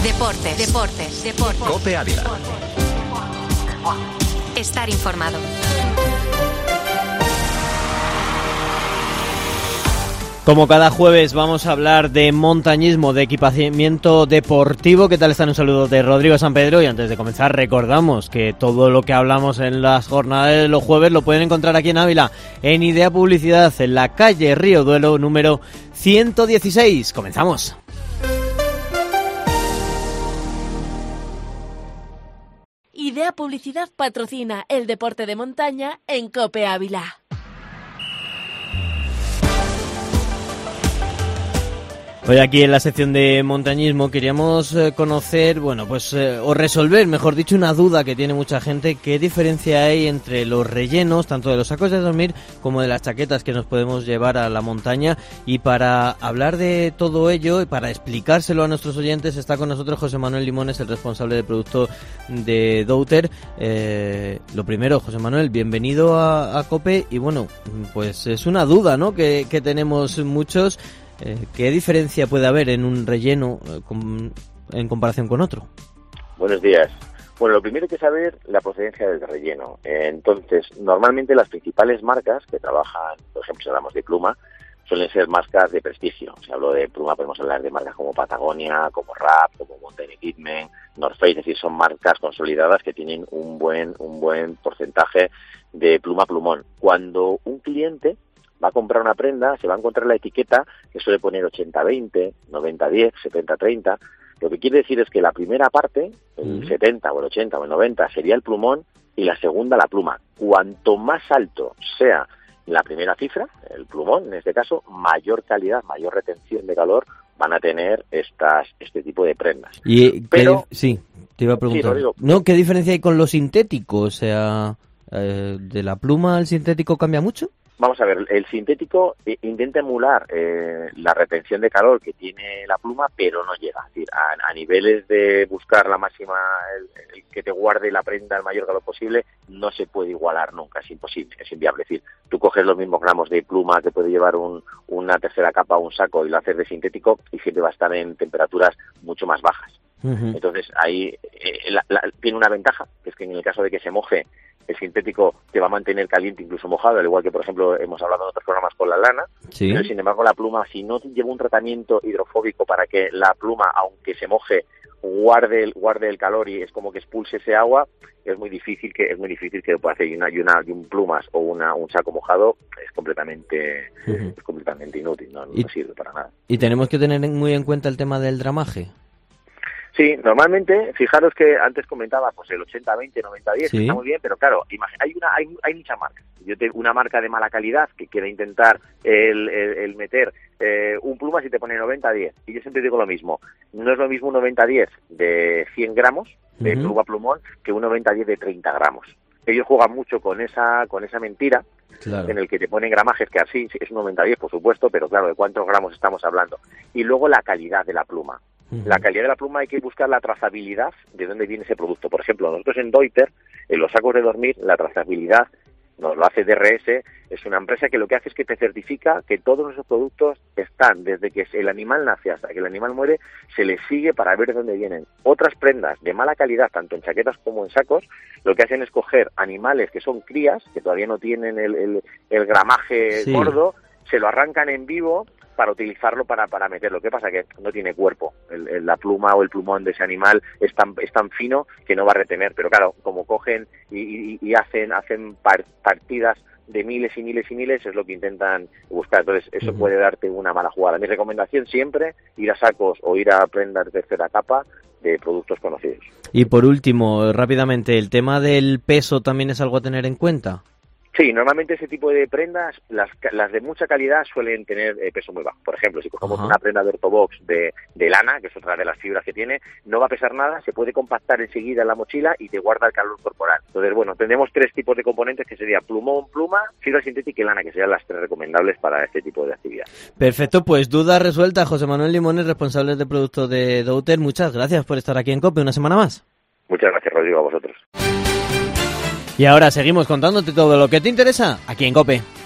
Deportes. COPE Ávila. Estar informado. Como cada jueves vamos a hablar de montañismo, de equipamiento deportivo. ¿Qué tal están? Un saludo de Rodrigo San Pedro y antes de comenzar recordamos que todo lo que hablamos en las jornadas de los jueves lo pueden encontrar aquí en Ávila, en Idea Publicidad, en la calle Río Duelo número 116. ¡Comenzamos! Idea Publicidad patrocina el deporte de montaña en COPE Ávila. Hoy aquí en la sección de montañismo queríamos conocer, o resolver, mejor dicho, una duda que tiene mucha gente. ¿Qué diferencia hay entre los rellenos, tanto de los sacos de dormir como de las chaquetas que nos podemos llevar a la montaña? Y para hablar de todo ello y para explicárselo a nuestros oyentes está con nosotros José Manuel Limones, el responsable de producto de Douter. Lo primero, José Manuel, bienvenido a COPE. Y bueno, pues es una duda, ¿no?, que tenemos muchos. ¿Qué diferencia puede haber en un relleno en comparación con otro? Buenos días. Bueno, lo primero hay que saber la procedencia del relleno. Entonces, normalmente las principales marcas que trabajan, por ejemplo, si hablamos de pluma, suelen ser marcas de prestigio. Si hablo de pluma, podemos hablar de marcas como Patagonia, como Rap, como Mountain Equipment, North Face, es decir, son marcas consolidadas que tienen un buen porcentaje de pluma-plumón. Cuando un cliente va a comprar una prenda, se va a encontrar la etiqueta que suele poner 80-20, 90-10, 70-30. Lo que quiere decir es que la primera parte, el 70 o el 80 o el 90, sería el plumón y la segunda la pluma. Cuanto más alto sea la primera cifra, el plumón en este caso, mayor calidad, mayor retención de calor van a tener este tipo de prendas. Pero sí, te iba a preguntar. Sí, ¿No? ¿Qué diferencia hay con lo sintético? O sea, ¿de la pluma al sintético cambia mucho? Vamos a ver, el sintético intenta emular la retención de calor que tiene la pluma, pero no llega. Es decir, a niveles de buscar la máxima, el que te guarde la prenda el mayor calor posible, no se puede igualar nunca, es imposible, es inviable. Es decir, tú coges los mismos gramos de pluma que puede llevar una tercera capa o un saco y lo haces de sintético y siempre va a estar en temperaturas mucho más bajas. Uh-huh. Entonces, ahí tiene una ventaja, que es que en el caso de que se moje, el sintético te va a mantener caliente incluso mojado, al igual que, por ejemplo, hemos hablado en otros programas con la lana. Sí. Pero, sin embargo, la pluma, si no lleva un tratamiento hidrofóbico para que la pluma, aunque se moje, guarde el calor y es como que expulse ese agua, es muy difícil que lo pueda hacer. Y un plumas o un saco mojado es completamente inútil, no sirve para nada. ¿Y tenemos que tener muy en cuenta el tema del dramaje? Sí, normalmente, fijaros que antes comentaba pues el 80-20, 90-10, sí, está muy bien, pero claro, hay muchas marcas. Yo tengo una marca de mala calidad que quiere intentar el meter un plumas y te pone 90-10. Y yo siempre digo lo mismo, no es lo mismo un 90-10 de 100 gramos de pluma plumón que un 90-10 de 30 gramos. Ellos juegan mucho con esa mentira, claro, en el que te ponen gramajes que así es un 90-10, por supuesto, pero claro, ¿de cuántos gramos estamos hablando? Y luego la calidad de la pluma. La calidad de la pluma hay que buscar la trazabilidad de dónde viene ese producto. Por ejemplo, nosotros en Deuter, en los sacos de dormir, la trazabilidad nos lo hace DRS, es una empresa que lo que hace es que te certifica que todos nuestros productos están, desde que el animal nace hasta que el animal muere, se les sigue para ver de dónde vienen. Otras prendas de mala calidad, tanto en chaquetas como en sacos, lo que hacen es coger animales que son crías, que todavía no tienen el gramaje gordo, se lo arrancan en vivo para utilizarlo para meterlo. ¿Qué pasa? Que no tiene cuerpo. La pluma o el plumón de ese animal es tan fino que no va a retener. Pero claro, como cogen y hacen partidas de miles y miles y miles, es lo que intentan buscar. Entonces, eso puede darte una mala jugada. Mi recomendación siempre, ir a sacos o ir a prendas de tercera capa de productos conocidos. Y por último, rápidamente, ¿el tema del peso también es algo a tener en cuenta? Sí, normalmente ese tipo de prendas, las de mucha calidad suelen tener peso muy bajo. Por ejemplo, si cogemos una prenda de Ortobox de lana, que es otra de las fibras que tiene, no va a pesar nada, se puede compactar enseguida en la mochila y te guarda el calor corporal. Entonces, bueno, tenemos 3 tipos de componentes que sería plumón, pluma, fibra sintética y lana, que serían las 3 recomendables para este tipo de actividad. Perfecto, pues duda resuelta. José Manuel Limones, responsable de producto de Douter, muchas gracias por estar aquí en COPE una semana más. Muchas gracias, Rodrigo, a vosotros. Y ahora seguimos contándote todo lo que te interesa aquí en COPE.